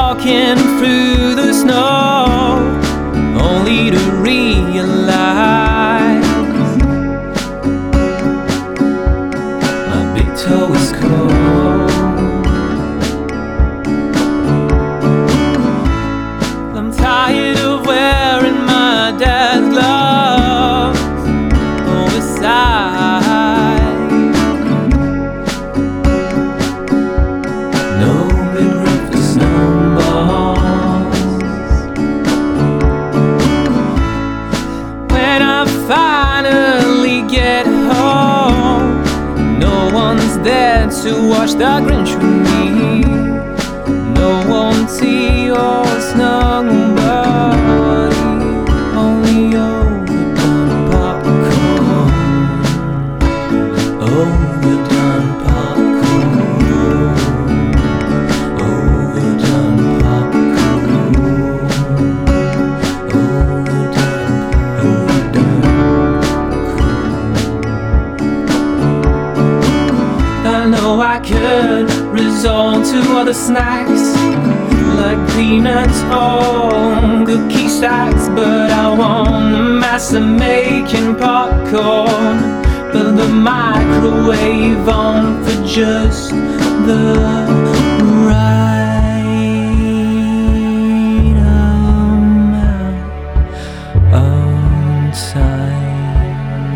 walking through the snow, only to realize my big toe is cold. I'm tired of wearing my dad's gloves oversized. No big roof for snowballs. When I finally get home, no one's there to watch the Grinch with me. No one tea or snuggle, only overdone popcorn. Overdone popcorn. Overdone popcorn. Overdone. I know I could resort to other snacks like peanuts or cookie stacks, but I want the master making popcorn, but the microwave on for just the right amount of time.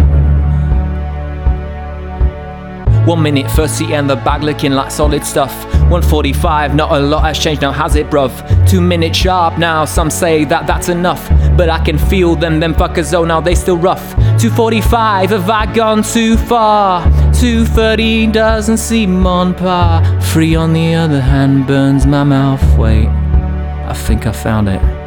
1 minute, first seat and the bag looking like solid stuff. 1:45, not a lot has changed now, has it, bruv? 2 minutes sharp now, some say that that's enough, but I can feel them fuckers, oh now they still rough. 2:45, have I gone too far? 2:30 doesn't seem on par. 3 on the other hand burns my mouth, wait, I think I found it.